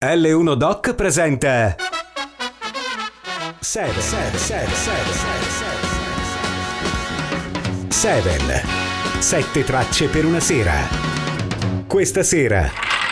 L1 Doc presenta Seven. Sette tracce per una sera. Questa sera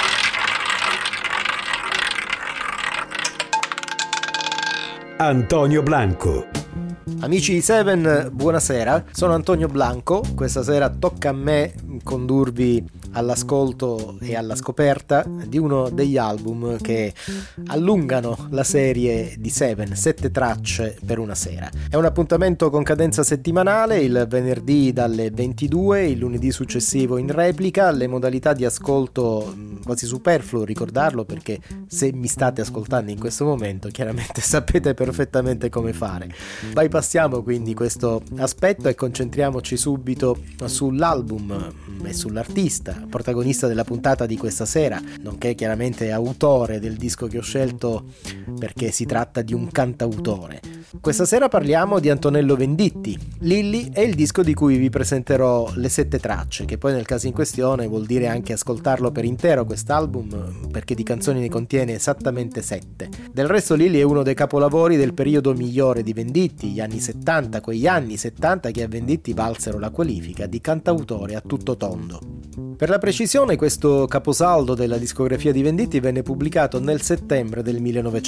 Antonio Blanco. Amici di Seven, buonasera, sono Antonio Blanco. Questa sera tocca a me condurvi all'ascolto e alla scoperta di uno degli album che allungano la serie di Seven, 7 tracce per una sera. È un appuntamento con cadenza settimanale, il venerdì dalle 22, il lunedì successivo in replica. Le modalità di ascolto, quasi superfluo ricordarlo perché se mi state ascoltando in questo momento chiaramente sapete perfettamente come fare. Bypassiamo quindi questo aspetto e concentriamoci subito sull'album e sull'artista protagonista della puntata di questa sera, nonché chiaramente autore del disco che ho scelto perché si tratta di un cantautore. Questa sera parliamo di Antonello Venditti. Lilli è il disco di cui vi presenterò le 7 tracce, che poi nel caso in questione vuol dire anche ascoltarlo per intero quest'album, perché di canzoni ne contiene esattamente 7. Del resto Lilli è uno dei capolavori del periodo migliore di Venditti, gli anni 70, quegli anni 70 che a Venditti valsero la qualifica di cantautore a tutto tondo. Per la precisione, questo caposaldo della discografia di Venditti venne pubblicato nel settembre del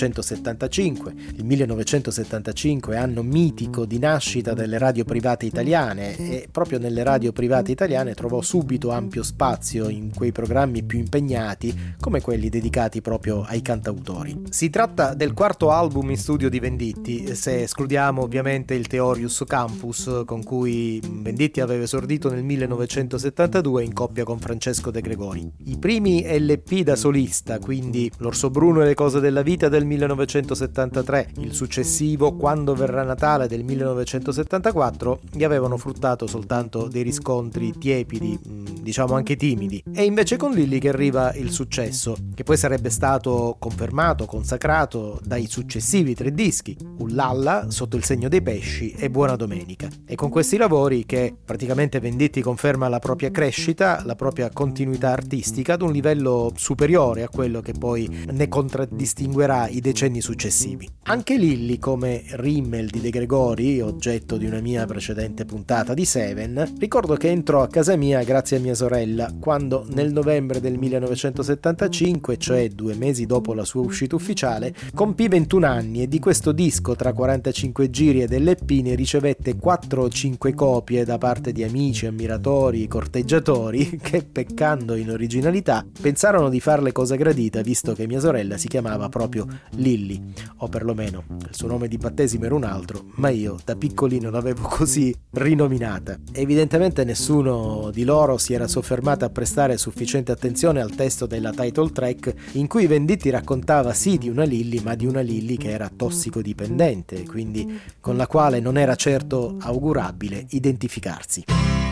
1975. Il 1975 anno mitico di nascita delle radio private italiane, e proprio nelle radio private italiane trovò subito ampio spazio in quei programmi più impegnati come quelli dedicati proprio ai cantautori. Si tratta del quarto album in studio di Venditti, se escludiamo ovviamente il Theorius Campus con cui Venditti aveva esordito nel 1972 in coppia con Francesco De Gregori. I primi LP da solista, quindi L'Orso Bruno e le cose della vita del 1973, il successivo Quando verrà Natale del 1974, gli avevano fruttato soltanto dei riscontri tiepidi, diciamo anche timidi. È invece con Lilli che arriva il successo, che poi sarebbe stato confermato, consacrato dai successivi 3 dischi, Ullalla, Sotto il segno dei pesci e Buona domenica. E con questi lavori che praticamente Venditti conferma la propria crescita, la propria continuità artistica ad un livello superiore a quello che poi ne contraddistinguerà i decenni successivi. Anche Lilli, come Rimmel di De Gregori, oggetto di una mia precedente puntata di Seven, ricordo che entrò a casa mia grazie a mia sorella, quando nel novembre del 1975, cioè 2 mesi dopo la sua uscita ufficiale, compì 21 anni e di questo disco tra 45 giri ed LP ne ricevette 4 o 5 copie da parte di amici, ammiratori, corteggiatori che, peccando in originalità, pensarono di farle cosa gradita visto che mia sorella si chiamava proprio Lilli, o perlomeno il suo nome di battesimo era un altro, ma io da piccolino l'avevo così rinominata. Evidentemente nessuno di loro si era soffermato a prestare sufficiente attenzione al testo della title track, in cui Venditti raccontava sì di una Lilli, ma di una Lilli che era tossicodipendente, quindi con la quale non era certo augurabile identificarsi.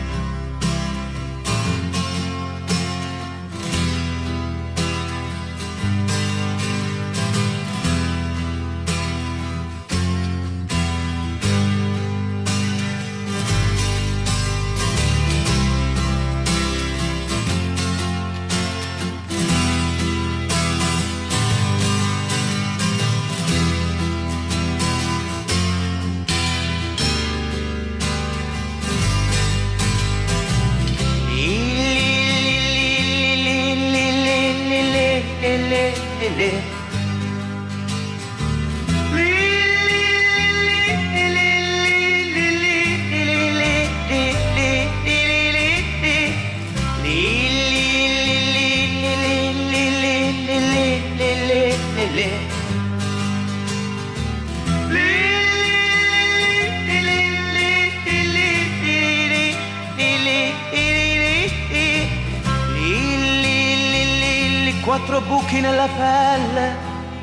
Quattro buchi nella pelle,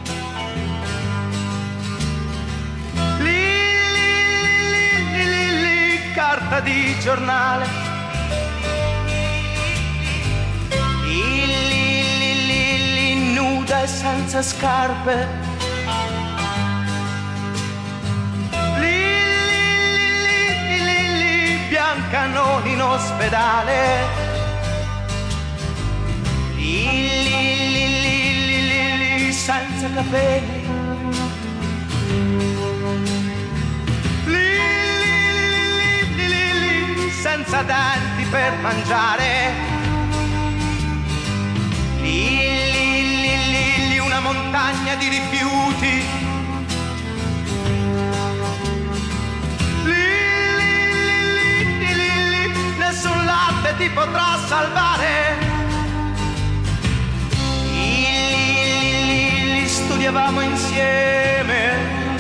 carta di giornale, nuda e senza scarpe, bianca non in ospedale, senza capelli. Lì, senza denti per mangiare. Lì, una montagna di rifiuti. Lì, nessun latte ti potrà salvare. Lì, studiavamo insieme.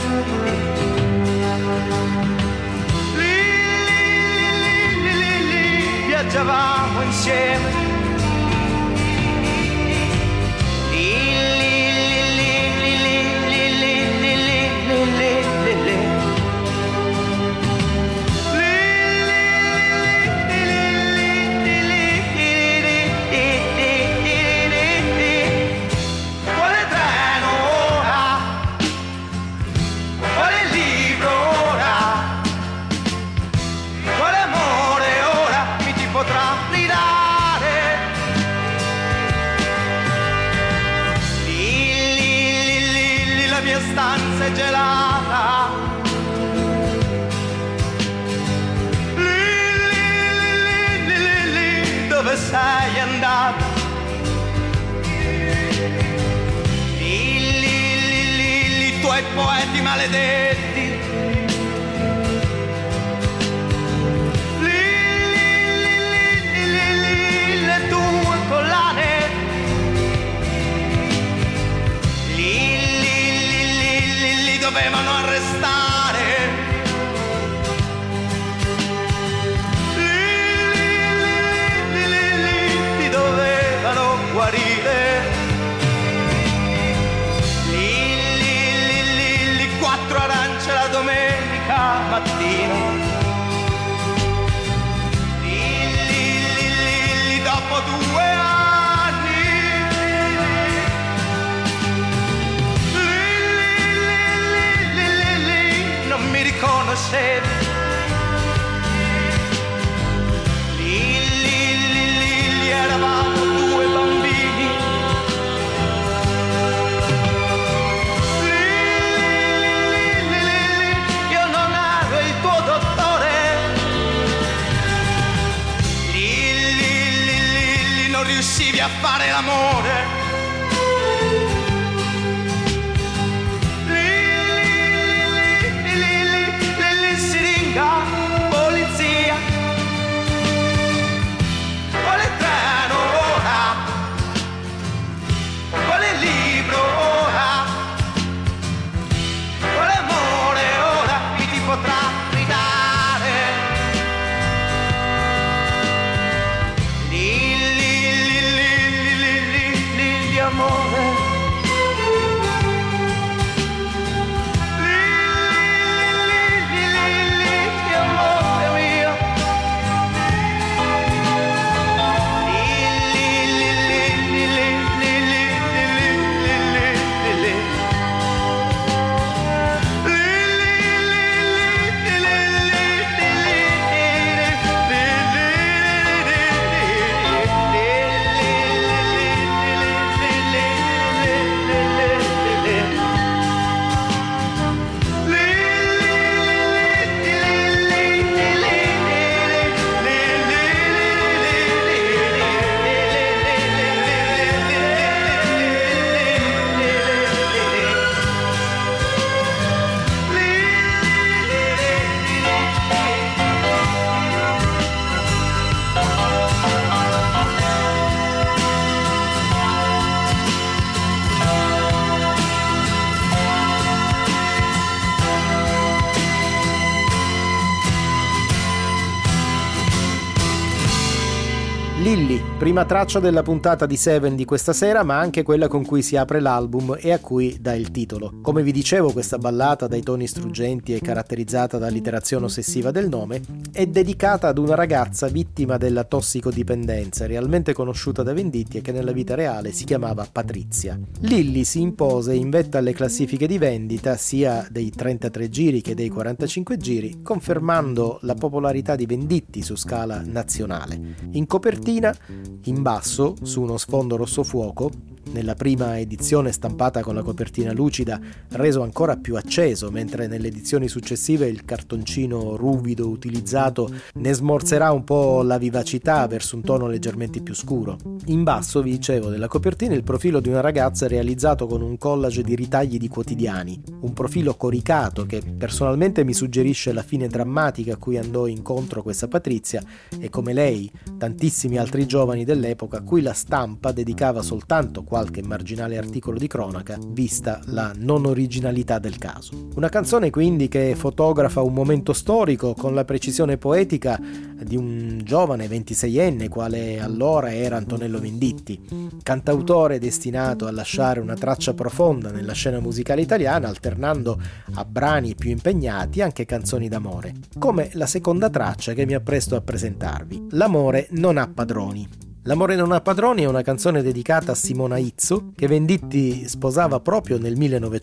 Lì, viaggiavamo insieme. Stanza è gelata. Lì, dove sei andata? Lì, i tuoi poeti maledetti. Lì, le tue collane. Dovevano arrestare. Lì, ti dovevano guarire. Lì, 4 arance la domenica mattina. Lì, dopo 2 anni. Mi riconoscevi. Lì, eravamo 2 bambini. Lì, io non ero il tuo dottore. Lì, non riuscivi a fare l'amore. Polizia, quale treno ora? Quale libro ora? Quale amore ora mi ti potrà ridare? Lì, amore. Lilli, prima traccia della puntata di Seven di questa sera, ma anche quella con cui si apre l'album e a cui dà il titolo. Come vi dicevo, questa ballata dai toni struggenti e caratterizzata dall'iterazione ossessiva del nome è dedicata ad una ragazza vittima della tossicodipendenza, realmente conosciuta da Venditti e che nella vita reale si chiamava Patrizia. Lilli si impose in vetta alle classifiche di vendita sia dei 33 giri che dei 45 giri, confermando la popolarità di Venditti su scala nazionale. In copertina, in basso, su uno sfondo rosso fuoco, nella prima edizione stampata con la copertina lucida, reso ancora più acceso, mentre nelle edizioni successive il cartoncino ruvido utilizzato ne smorzerà un po' la vivacità verso un tono leggermente più scuro. In basso, vi dicevo, della copertina il profilo di una ragazza realizzato con un collage di ritagli di quotidiani, un profilo coricato che personalmente mi suggerisce la fine drammatica a cui andò incontro questa Patrizia e, come lei, tantissimi altri giovani dell'epoca a cui la stampa dedicava soltanto qualche marginale articolo di cronaca, vista la non originalità del caso. Una canzone quindi che fotografa un momento storico con la precisione poetica di un giovane 26enne quale allora era Antonello Venditti, cantautore destinato a lasciare una traccia profonda nella scena musicale italiana, alternando a brani più impegnati anche canzoni d'amore, come la seconda traccia che mi appresto a presentarvi, L'amore non ha padroni. L'amore non ha padroni è una canzone dedicata a Simona Izzo, che Venditti sposava proprio nel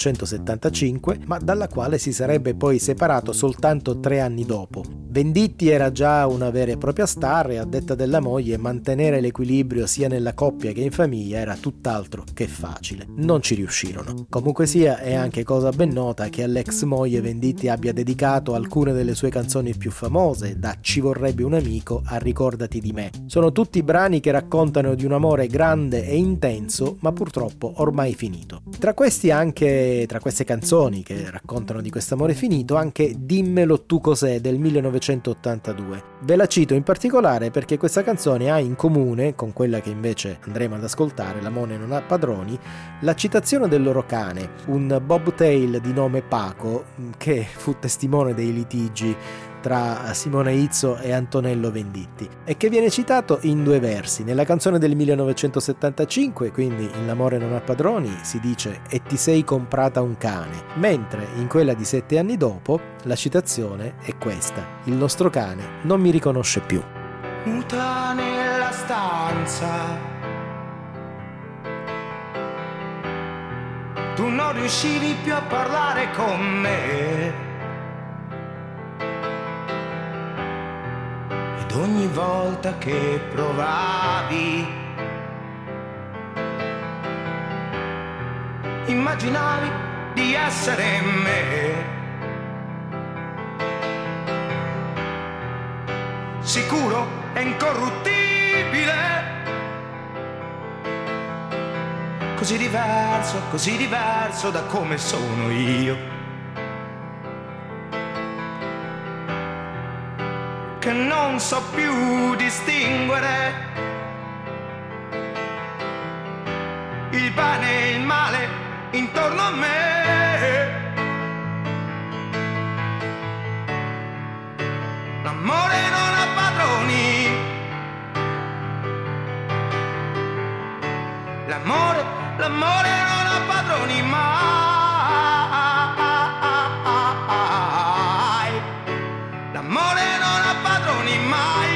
1975, ma dalla quale si sarebbe poi separato soltanto 3 anni dopo. Venditti era già una vera e propria star e, a detta della moglie, mantenere l'equilibrio sia nella coppia che in famiglia era tutt'altro che facile. Non ci riuscirono. Comunque sia, è anche cosa ben nota che all'ex moglie Venditti abbia dedicato alcune delle sue canzoni più famose, da Ci vorrebbe un amico a Ricordati di me. Sono tutti brani che raccontano di un amore grande e intenso, ma purtroppo ormai finito. Tra queste canzoni che raccontano di quest'amore finito, anche Dimmelo tu cos'è del 1982. Ve la cito in particolare perché questa canzone ha in comune con quella che invece andremo ad ascoltare, L'amore non ha padroni, la citazione del loro cane, un bobtail di nome Paco, che fu testimone dei litigi tra Simona Izzo e Antonello Venditti, e che viene citato in 2 versi. Nella canzone del 1975, quindi in L'amore non ha padroni, si dice "e ti sei comprata un cane", mentre in quella di 7 anni dopo la citazione è questa: "il nostro cane non mi riconosce più". Muta nella stanza, tu non riuscivi più a parlare con me, ed ogni volta che provavi immaginavi di essere me. Sicuro e incorruttibile, così diverso da come sono io, che non so più distinguere il bene e il male intorno a me. L'amore non ha padroni, l'amore non ha padroni mai, l'amore non ha padroni mai,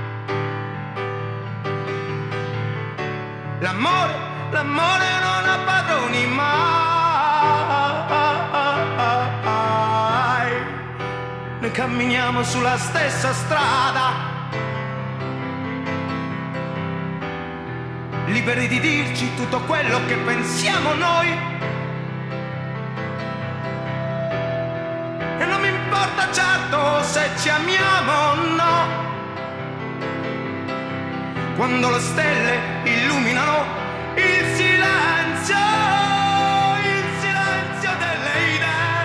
l'amore non ha padroni mai. Noi camminiamo sulla stessa strada, liberi di dirci tutto quello che pensiamo noi, e non mi importa certo se ci amiamo o no, quando le stelle illuminano il silenzio delle idee.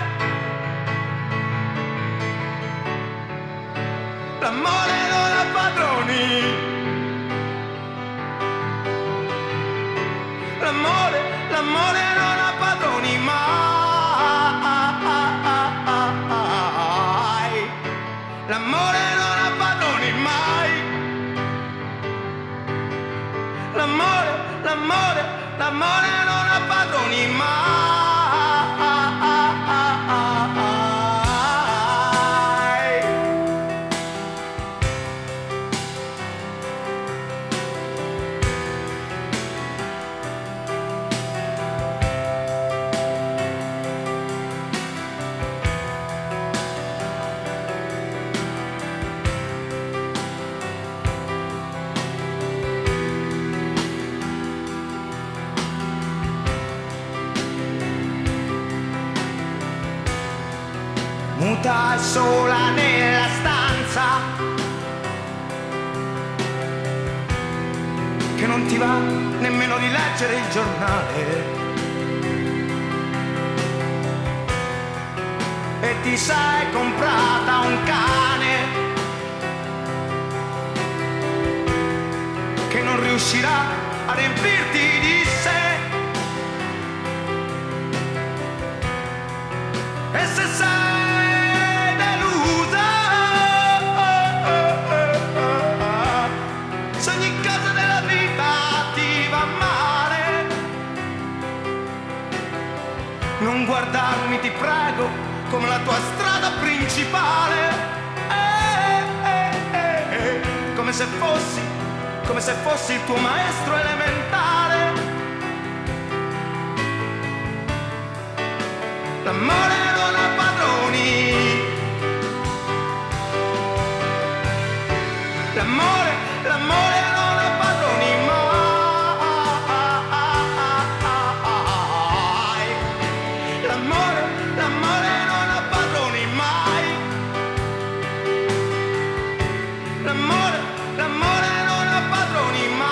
L'amore non ha padroni, l'amore non ha padroni mai, l'amore non ha padroni mai, l'amore non ha padroni mai. muta e sola nella stanza, che non ti va nemmeno di leggere il giornale, e ti sei comprata un cane che non riuscirà a riempirti di sé. E se sei delusa, se ogni cosa della vita ti va male, non guardarmi, ti prego, come la tua strada principale, come se fossi il tuo maestro elementare. L'amore non ha padroni, l'amore non ha padroni mai, l'amore non ha padroni mai, l'amore non ha padroni mai.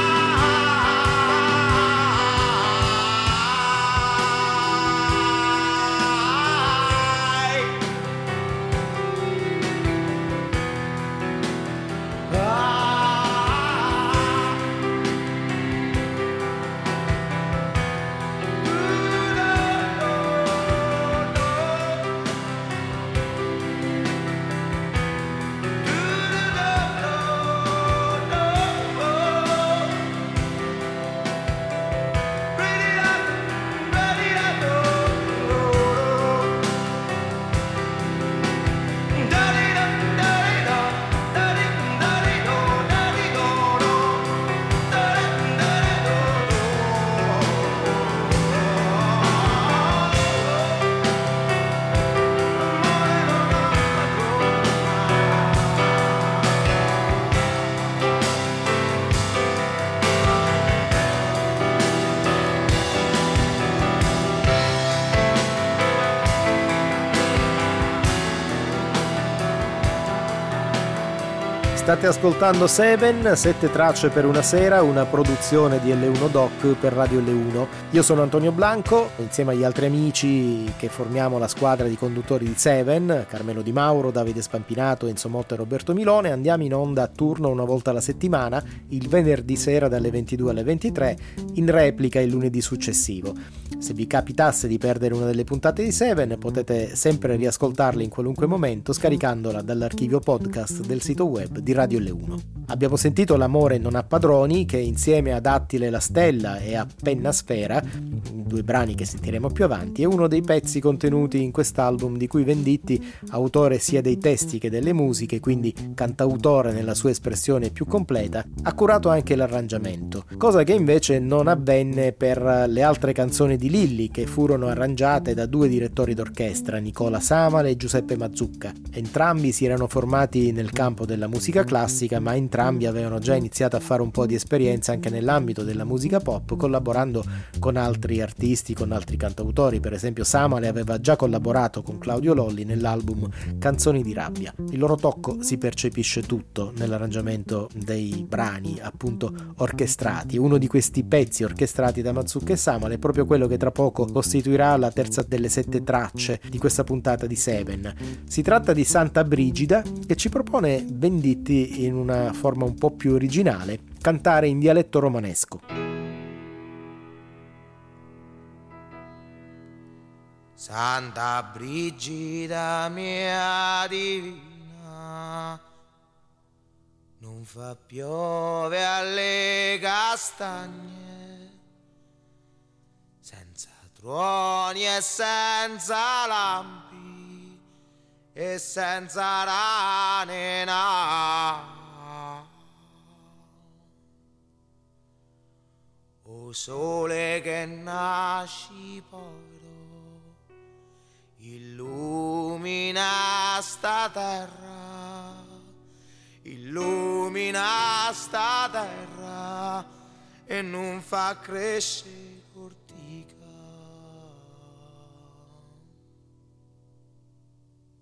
State ascoltando Seven, 7 tracce per una sera, una produzione di L1 Doc per Radio L1. Io sono Antonio Blanco, insieme agli altri amici che formiamo la squadra di conduttori di Seven, Carmelo Di Mauro, Davide Spampinato, Enzo Motta e Roberto Milone, andiamo in onda a turno una volta alla settimana, il venerdì sera dalle 22 alle 23, in replica il lunedì successivo. Se vi capitasse di perdere una delle puntate di Seven, potete sempre riascoltarle in qualunque momento scaricandola dall'archivio podcast del sito web di Radio L1. Abbiamo sentito L'amore non ha padroni, che insieme ad Attila e la Stella e a Penna Sfera, due brani che sentiremo più avanti, è uno dei pezzi contenuti in quest'album di cui Venditti, autore sia dei testi che delle musiche, quindi cantautore nella sua espressione più completa, ha curato anche l'arrangiamento, cosa che invece non avvenne per le altre canzoni di Lilli, che furono arrangiate da due direttori d'orchestra, Nicola Samale e Giuseppe Mazzucca. Entrambi si erano formati nel campo della musica classica, ma entrambi avevano già iniziato a fare un po' di esperienza anche nell'ambito della musica pop, collaborando con altri artisti, con altri cantautori. Per esempio Samale aveva già collaborato con Claudio Lolli nell'album Canzoni di rabbia. Il loro tocco si percepisce tutto nell'arrangiamento dei brani appunto orchestrati. Uno di questi pezzi orchestrati da Mazzucca e Samale è proprio quello che tra poco costituirà la terza delle 7 tracce di questa puntata di Seven. Si tratta di Santa Brigida, che ci propone Venditti in una forma un po' più originale, cantare in dialetto romanesco. Santa Brigida mia divina, non fa piove alle castagne, senza tuoni e senza lampi e senza rane. O sole che nasci povero, illumina sta terra, illumina sta terra e non fa crescere cortica.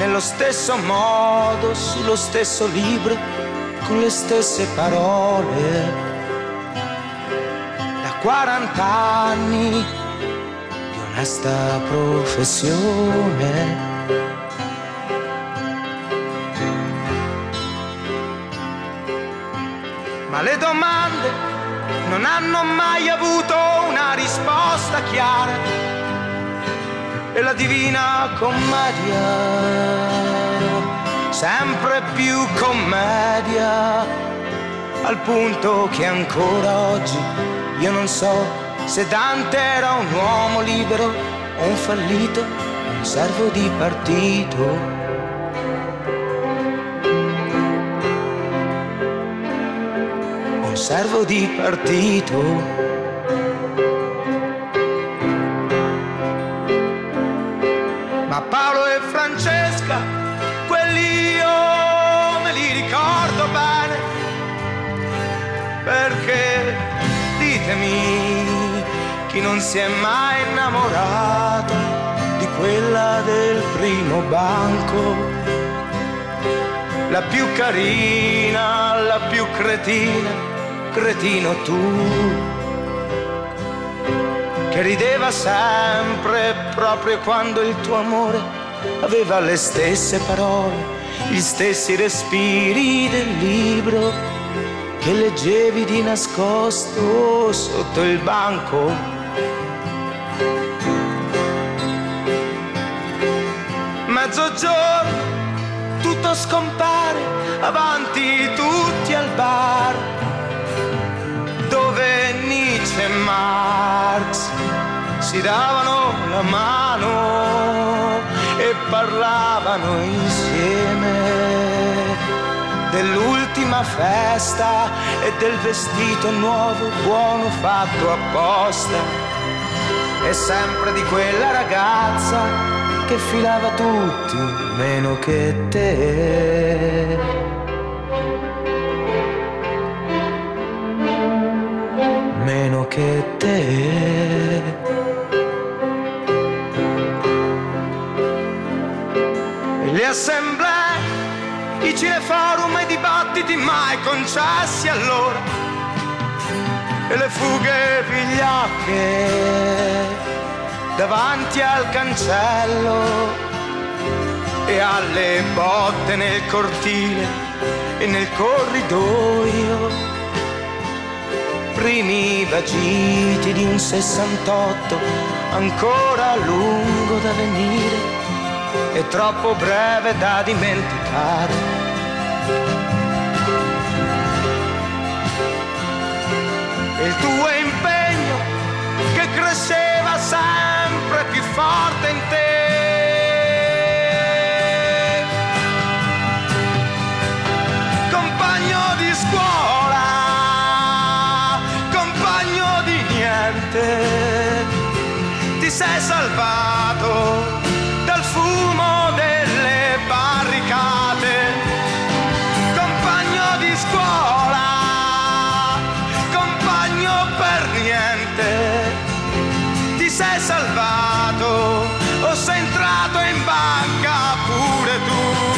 nello stesso modo, sullo stesso libro, con le stesse parole. Da 40 anni di onesta professione. Ma le domande non hanno mai avuto una risposta chiara. E la divina commedia, sempre più commedia, al punto che ancora oggi io non so se Dante era un uomo libero o un fallito, un servo di partito. Un servo di partito. Ma Paolo e Francesca, quelli io me li ricordo bene, perché ditemi chi non si è mai innamorato di quella del primo banco, la più carina, la più cretina, cretino tu, che rideva sempre proprio quando il tuo amore aveva le stesse parole, gli stessi respiri del libro che leggevi di nascosto sotto il banco. Mezzogiorno, tutto scompare, avanti tutti al bar, dove Nietzsche e Marx si davano la mano e parlavano insieme dell'ultima festa e del vestito nuovo, buono, fatto apposta, e sempre di quella ragazza che filava tutti meno che te. Meno che te. E le assemblee, i cineforum e i dibattiti mai concessi allora, e le fughe vigliacche davanti al cancello, e alle botte nel cortile e nel corridoio, primi vagiti di un 68 ancora lungo da venire e troppo breve da dimenticare. E il tuo impegno che cresceva sempre più forte in te, compagno di scuola, compagno di niente, ti sei salvato dal fumo delle barricate, compagno di scuola, compagno per niente, ti sei salvato, o sei entrato in banca pure tu.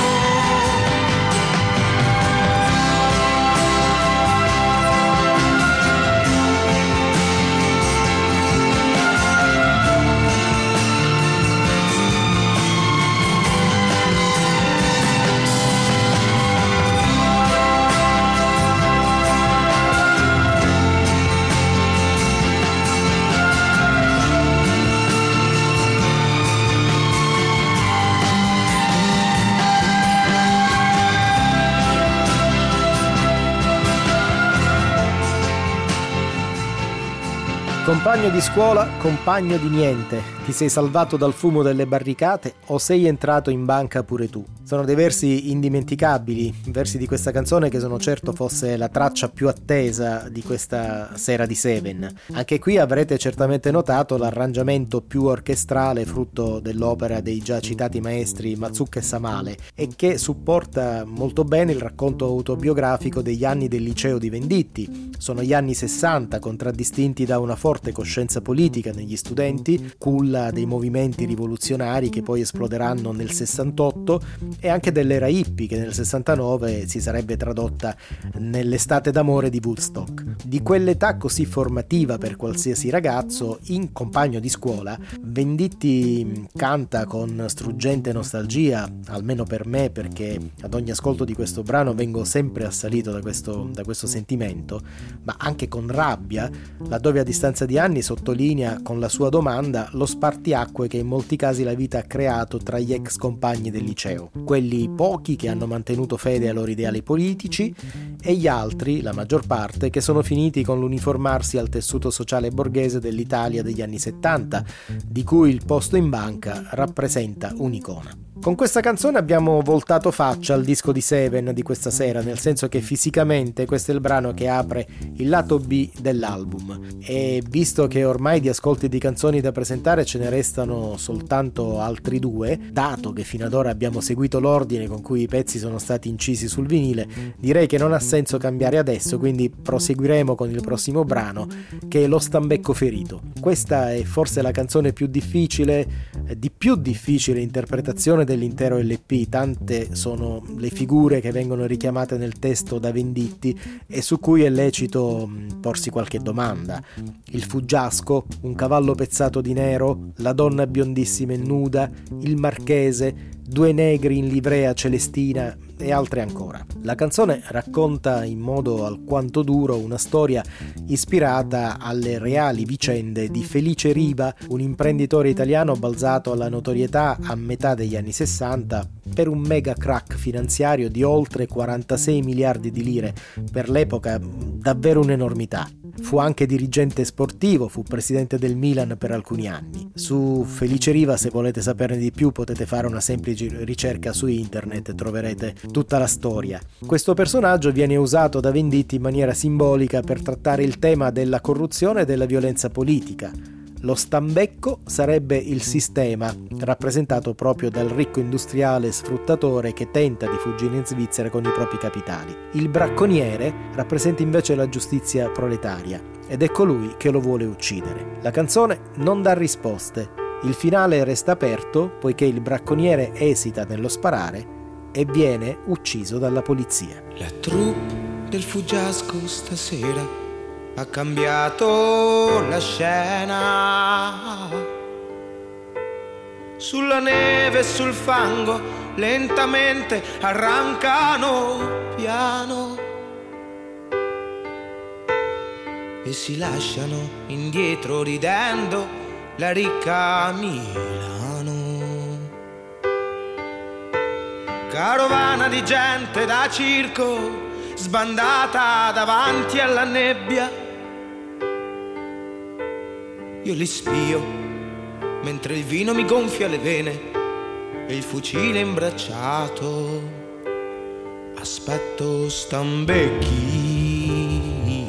Compagno di scuola, compagno di niente, ti sei salvato dal fumo delle barricate o sei entrato in banca pure tu. Sono dei versi indimenticabili, versi di questa canzone che sono certo fosse la traccia più attesa di questa sera di Seven. Anche qui avrete certamente notato l'arrangiamento più orchestrale frutto dell'opera dei già citati maestri Mazzucca e Samale e che supporta molto bene il racconto autobiografico degli anni del liceo di Venditti. Sono gli anni 60 contraddistinti da una forte coscienza politica negli studenti, culla nulla dei movimenti rivoluzionari che poi esploderanno nel 68 e anche dell'era hippie che nel 69 si sarebbe tradotta nell'estate d'amore di Woodstock. Di quell'età così formativa per qualsiasi ragazzo, in compagno di scuola, Venditti canta con struggente nostalgia, almeno per me, perché ad ogni ascolto di questo brano vengo sempre assalito da questo sentimento, ma anche con rabbia, laddove a distanza di anni sottolinea con la sua domanda lo spartiacque che in molti casi la vita ha creato tra gli ex compagni del liceo, quelli pochi che hanno mantenuto fede ai loro ideali politici e gli altri, la maggior parte, che sono finiti con l'uniformarsi al tessuto sociale borghese dell'Italia degli anni 70, di cui il posto in banca rappresenta un'icona. Con questa canzone abbiamo voltato faccia al disco di Seven di questa sera, nel senso che fisicamente questo è il brano che apre il lato B dell'album, e visto che ormai di ascolti di canzoni da presentare ce ne restano soltanto altri due, dato che fino ad ora abbiamo seguito l'ordine con cui i pezzi sono stati incisi sul vinile, direi che non ha senso cambiare adesso, quindi proseguiremo con il prossimo brano, che è Lo stambecco ferito. Questa è forse la canzone più difficile interpretazione dell'intero LP, tante sono le figure che vengono richiamate nel testo da Venditti e su cui è lecito porsi qualche domanda. Il fuggiasco, un cavallo pezzato di nero, la donna biondissima e nuda, il marchese, due negri in livrea celestina e altre ancora. La canzone racconta in modo alquanto duro una storia ispirata alle reali vicende di Felice Riva, un imprenditore italiano balzato alla notorietà a metà degli anni 60 per un mega crack finanziario di oltre 46 miliardi di lire, per l'epoca davvero un'enormità. Fu anche dirigente sportivo, fu presidente del Milan per alcuni anni. Su Felice Riva, se volete saperne di più, potete fare una semplice ricerca su internet e troverete tutta la storia. Questo personaggio viene usato da Venditti in maniera simbolica per trattare il tema della corruzione e della violenza politica. Lo stambecco sarebbe il sistema, rappresentato proprio dal ricco industriale sfruttatore che tenta di fuggire in Svizzera con i propri capitali. Il bracconiere rappresenta invece la giustizia proletaria ed è colui che lo vuole uccidere. La canzone non dà risposte, il finale resta aperto poiché il bracconiere esita nello sparare e viene ucciso dalla polizia. La troupe del fuggiasco stasera ha cambiato la scena. Sulla neve e sul fango lentamente arrancano piano e si lasciano indietro ridendo la ricca Milano. Carovana di gente da circo sbandata davanti alla nebbia. Io li spio mentre il vino mi gonfia le vene e il fucile imbracciato. Aspetto stambecchi.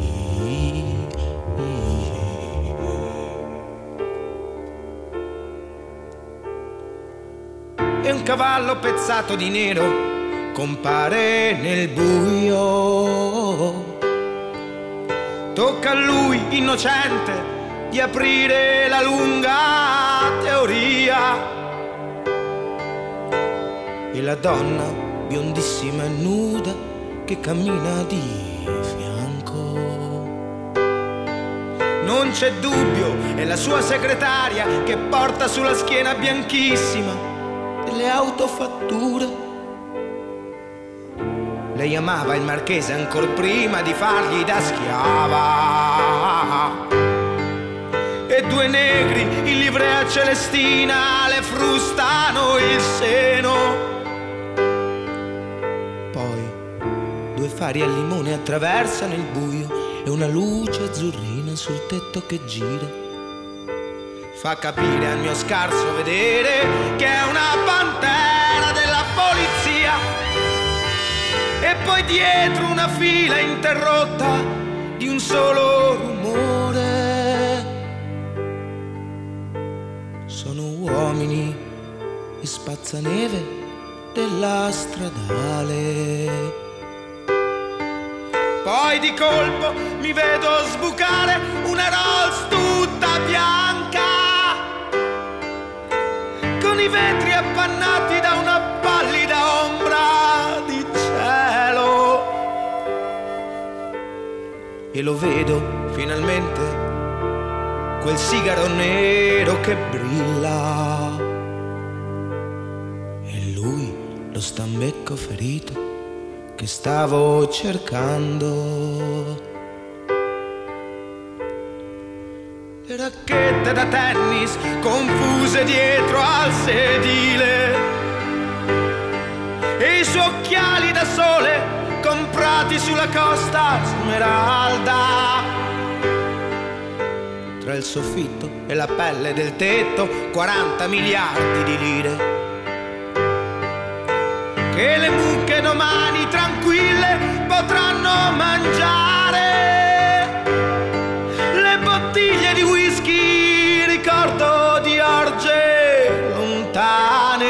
E un cavallo pezzato di nero compare nel buio. Tocca a lui, innocente, di aprire la lunga teoria. E la donna biondissima e nuda che cammina di fianco. Non c'è dubbio, è la sua segretaria che porta sulla schiena bianchissima delle autofatture. Lei amava il marchese ancor prima di fargli da schiava. E due negri in livrea celestina le frustano il seno. Poi due fari al limone attraversano il buio e una luce azzurrina sul tetto che gira fa capire al mio scarso vedere che è una pantera della polizia. E poi dietro una fila interrotta di un solo rumore. Sono uomini e spazzaneve della stradale. Poi di colpo mi vedo sbucare una Rolls tutta bianca i vetri appannati da una pallida ombra di cielo. E lo vedo finalmente, quel sigaro nero che brilla. E lui, lo stambecco ferito che stavo cercando. Le racchette da tennis confuse dietro al sedile e i suoi occhiali da sole comprati sulla costa Smeralda. Tra il soffitto e la pelle del tetto 40 miliardi di lire che le mucche domani tranquille potranno mangiare. Le bottiglie di whisky, ricordo di orge lontane,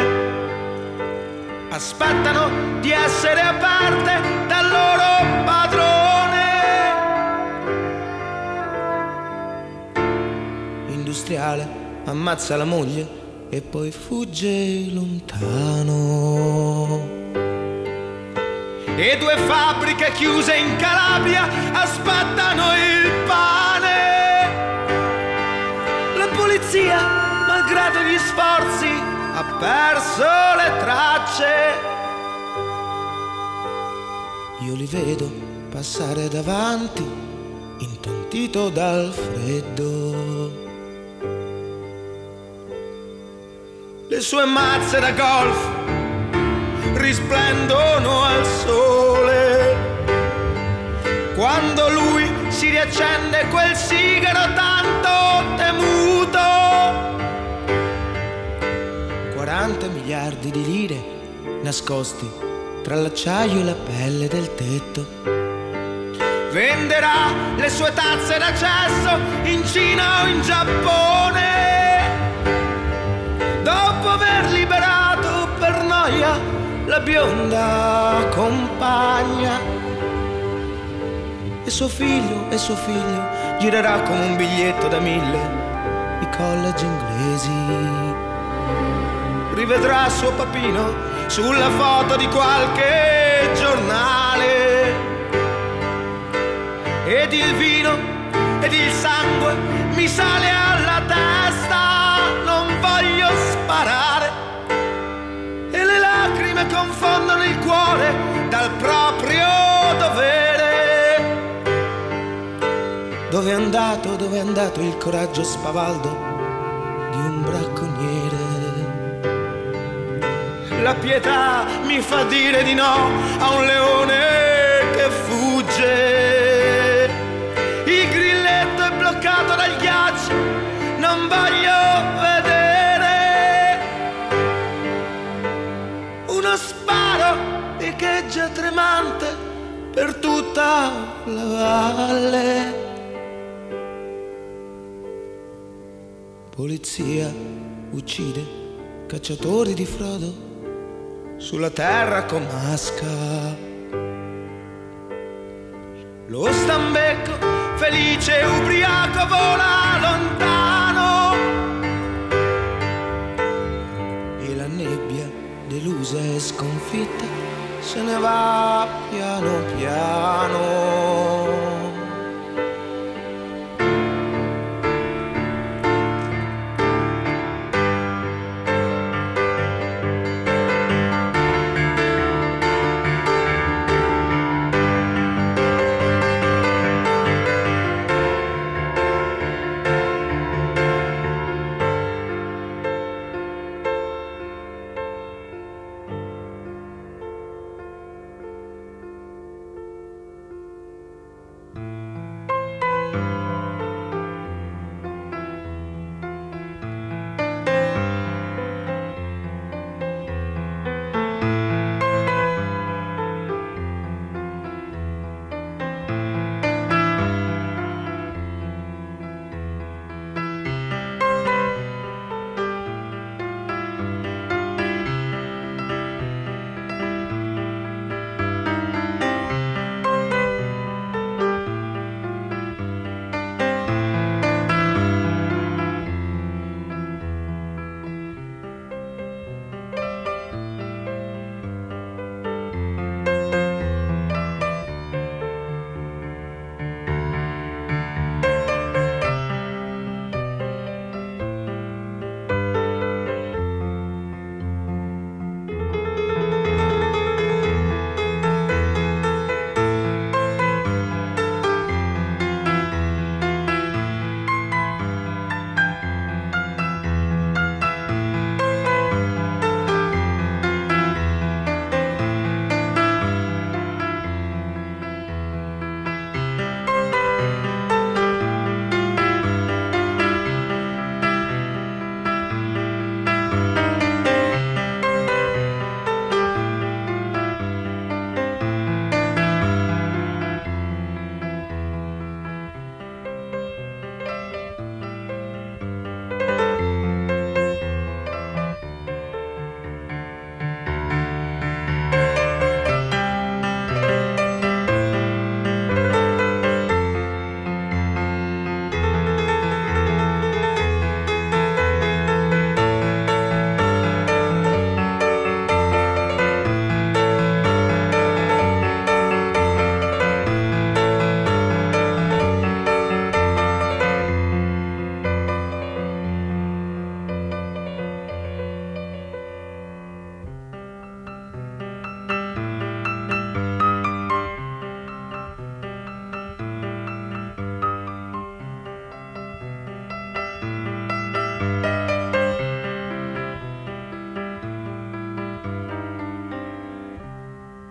aspettano di essere aperte dal loro padrone. Industriale ammazza la moglie e poi fugge lontano. E 2 fabbriche chiuse in Calabria aspettano il pane. La polizia, malgrado gli sforzi, ha perso le tracce. Io li vedo passare davanti, intontito dal freddo. Le sue mazze da golf risplendono al sole. Quando lui si riaccende quel sigaro tanto temuto. 40 miliardi di lire nascosti tra l'acciaio e la pelle del tetto. Venderà le sue tazze d'accesso in Cina o in Giappone. Dopo aver liberato per noia la bionda compagna. E suo figlio girerà come un biglietto da 1000 i college inglesi. Rivedrà suo papino sulla foto di qualche giornale. Ed il vino ed il sangue mi sale alla testa. Non voglio sparare e le lacrime confondono il cuore dal proprio dovere. Dove è andato il coraggio spavaldo di un bracconiere? La pietà mi fa dire di no a un leone che fugge. Il grilletto è bloccato dal ghiaccio, non voglio vedere. Uno sparo echeggia tremante per tutta la valle. Polizia uccide cacciatori di Frodo sulla terra comasca. Lo stambecco felice e ubriaco vola lontano e la nebbia delusa e sconfitta se ne va piano piano.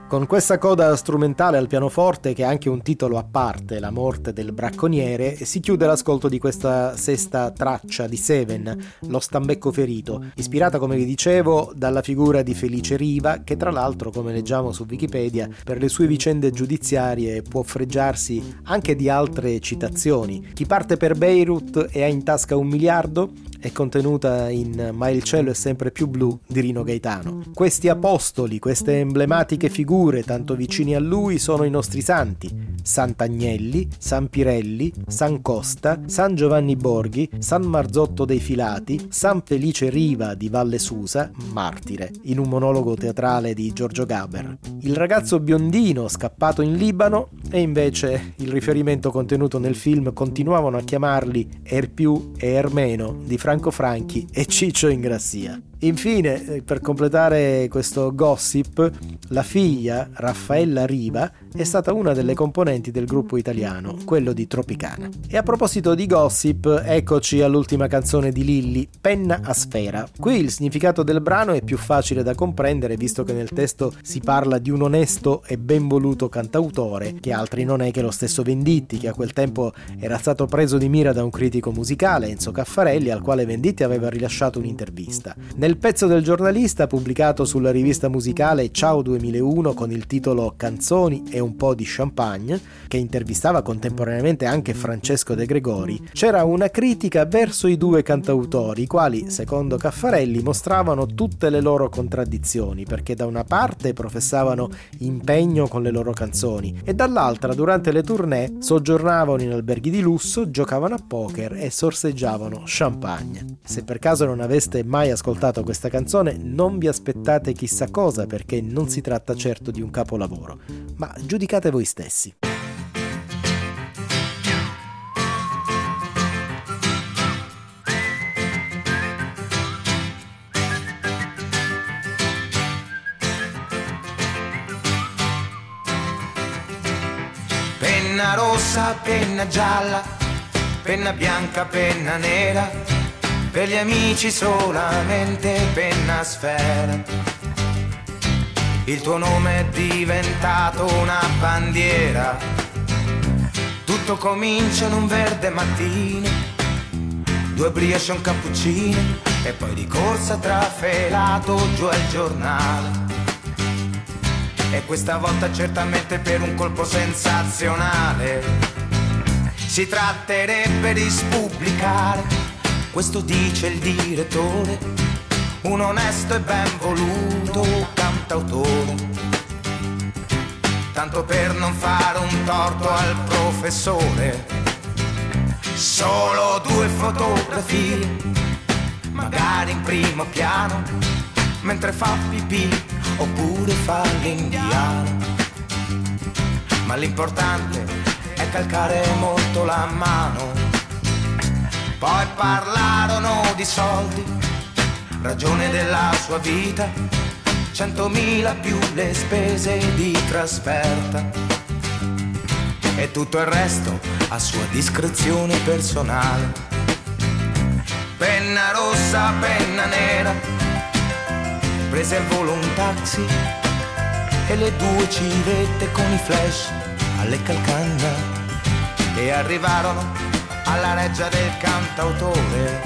Con questa coda strumentale al pianoforte, che ha anche un titolo a parte, La morte del bracconiere, si chiude l'ascolto di questa sesta traccia di Seven, Lo stambecco ferito, ispirata, come vi dicevo, dalla figura di Felice Riva, che tra l'altro, come leggiamo su Wikipedia, per le sue vicende giudiziarie può fregiarsi anche di altre citazioni. Chi parte per Beirut e ha in tasca 1 miliardo è contenuta in Ma il cielo è sempre più blu di Rino Gaetano. Questi apostoli, queste emblematiche figure tanto vicini a lui sono i nostri santi: Sant'Agnelli, San Pirelli, San Costa, San Giovanni Borghi, San Marzotto dei Filati, San Felice Riva di Valle Susa, martire, in un monologo teatrale di Giorgio Gaber. Il ragazzo biondino scappato in Libano e invece il riferimento contenuto nel film continuavano a chiamarli Erpiù e Ermeno di Franco Franchi e Ciccio Ingrassia. Infine, per completare questo gossip, la figlia, Raffaella Riva, è stata una delle componenti del gruppo italiano, quello di Tropicana. E a proposito di gossip, eccoci all'ultima canzone di Lilli, Penna a sfera. Qui il significato del brano è più facile da comprendere, visto che nel testo si parla di un onesto e ben voluto cantautore, che altri non è che lo stesso Venditti, che a quel tempo era stato preso di mira da un critico musicale, Enzo Caffarelli, al quale Venditti aveva rilasciato un'intervista. Nel pezzo del giornalista, pubblicato sulla rivista musicale Ciao 2001 con il titolo Canzoni e un po' di champagne, che intervistava contemporaneamente anche Francesco De Gregori, c'era una critica verso i due cantautori, i quali, secondo Caffarelli, mostravano tutte le loro contraddizioni, perché da una parte professavano impegno con le loro canzoni e dall'altra, durante le tournée, soggiornavano in alberghi di lusso, giocavano a poker e sorseggiavano champagne. Se per caso non aveste mai ascoltato questa canzone, non vi aspettate chissà cosa, perché non si tratta certo di un capolavoro, ma giudicate voi stessi. Penna rossa, penna gialla, penna bianca, penna nera, per gli amici solamente penna sfera. Il tuo nome è diventato una bandiera. Tutto comincia in un verde mattino, 2 brioche e un cappuccino, e poi di corsa trafelato giù al giornale. E questa volta certamente per un colpo sensazionale. Si tratterebbe di spubblicare, questo dice il direttore, un onesto e ben voluto cantautore. Tanto per non fare un torto al professore, solo 2 fotografie, magari in primo piano, mentre fa pipì oppure fa l'indiano. Ma l'importante è calcare molto la mano. Poi parlarono di soldi, ragione della sua vita, 100.000 più le spese di trasferta, e tutto il resto a sua discrezione personale. Penna rossa, penna nera, prese al volo un taxi e le 2 civette con i flash alle calcagna, e arrivarono alla reggia del cantautore.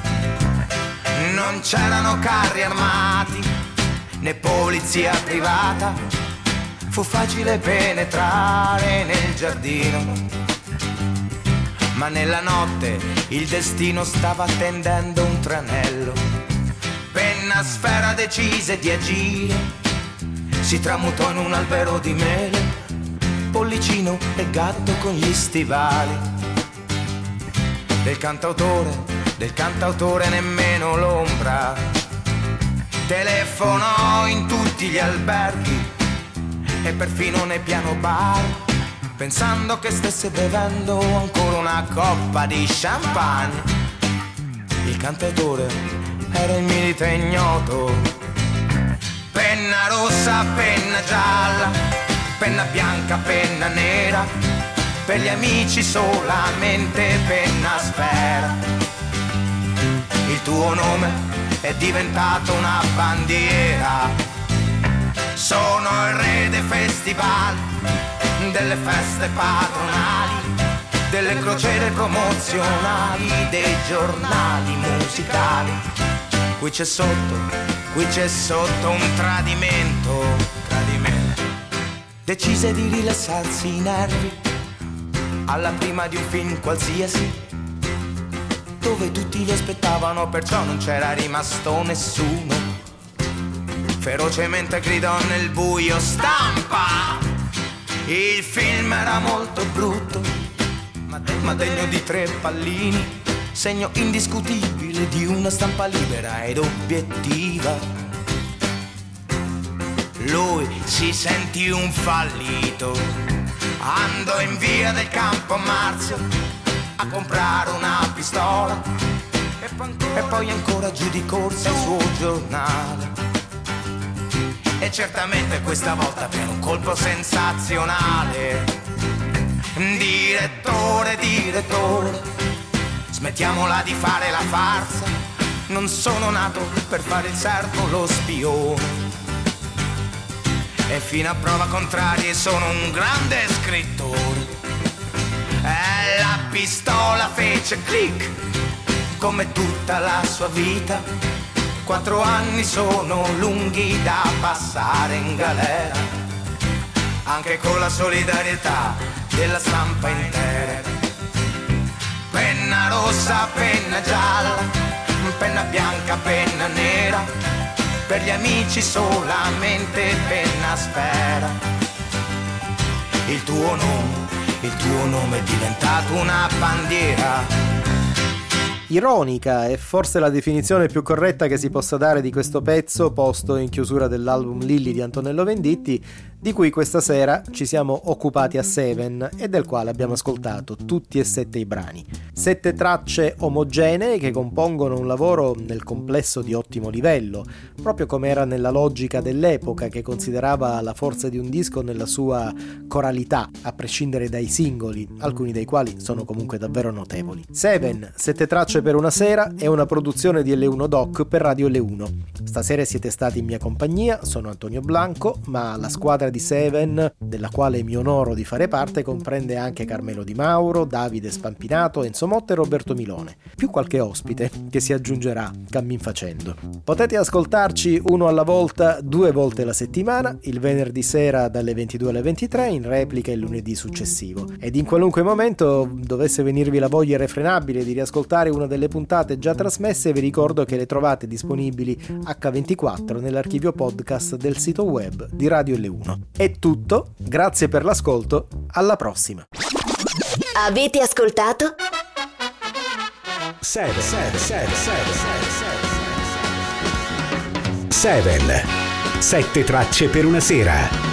Non c'erano carri armati né polizia privata, fu facile penetrare nel giardino, ma nella notte il destino stava tendendo un tranello. Penna sfera decise di agire, si tramutò in un albero di mele, pollicino e gatto con gli stivali. Del cantautore nemmeno l'ombra. Telefonò in tutti gli alberghi e perfino nei piano bar, pensando che stesse bevendo ancora una coppa di champagne. Il cantautore era in milite ignoto. Penna rossa, penna gialla, penna bianca, penna nera, per gli amici solamente penna sfera. Il tuo nome è diventato una bandiera. Sono il re dei festival, delle feste patronali, delle crociere promozionali, dei giornali musicali. Qui c'è sotto un tradimento. Decise di rilassarsi i nervi alla prima di un film qualsiasi, dove tutti li aspettavano, perciò non c'era rimasto nessuno. Ferocemente gridò nel buio: stampa! Il film era molto brutto, ma degno di 3 pallini, segno indiscutibile di una stampa libera ed obiettiva. Lui si sentì un fallito, andò in via del Campo Marzio a comprare una pistola e poi ancora giù di corsa il suo giornale. E certamente questa volta per un colpo sensazionale. Direttore, smettiamola di fare la farsa, non sono nato per fare il servo, lo spione. E fino a prova contraria sono un grande scrittore. E la pistola fece click, come tutta la sua vita. 4 anni sono lunghi da passare in galera, anche con la solidarietà della stampa intera. Penna rossa, penna gialla, penna bianca, penna nera, per gli amici solamente penna sfera. Il tuo nome è diventato una bandiera. Ironica è forse la definizione più corretta che si possa dare di questo pezzo posto in chiusura dell'album Lilli di Antonello Venditti, di cui questa sera ci siamo occupati a Seven e del quale abbiamo ascoltato tutti e 7 i brani. 7 tracce omogenee che compongono un lavoro nel complesso di ottimo livello, proprio come era nella logica dell'epoca, che considerava la forza di un disco nella sua coralità, a prescindere dai singoli, alcuni dei quali sono comunque davvero notevoli. Seven, 7 tracce per una sera, è una produzione di L1 Doc per Radio L1. Stasera siete stati in mia compagnia, sono Antonio Blanco, ma la squadra di Seven, della quale mi onoro di fare parte, comprende anche Carmelo Di Mauro, Davide Spampinato, Enzo Motta e Roberto Milone, più qualche ospite che si aggiungerà cammin facendo. Potete ascoltarci uno alla volta 2 volte la settimana, il venerdì sera dalle 22 alle 23, in replica il lunedì successivo. Ed in qualunque momento dovesse venirvi la voglia irrefrenabile di riascoltare una delle puntate già trasmesse, vi ricordo che le trovate disponibili H24 nell'archivio podcast del sito web di Radio L1. È tutto, grazie per l'ascolto, alla prossima. Avete ascoltato? 7 7 tracce per una sera.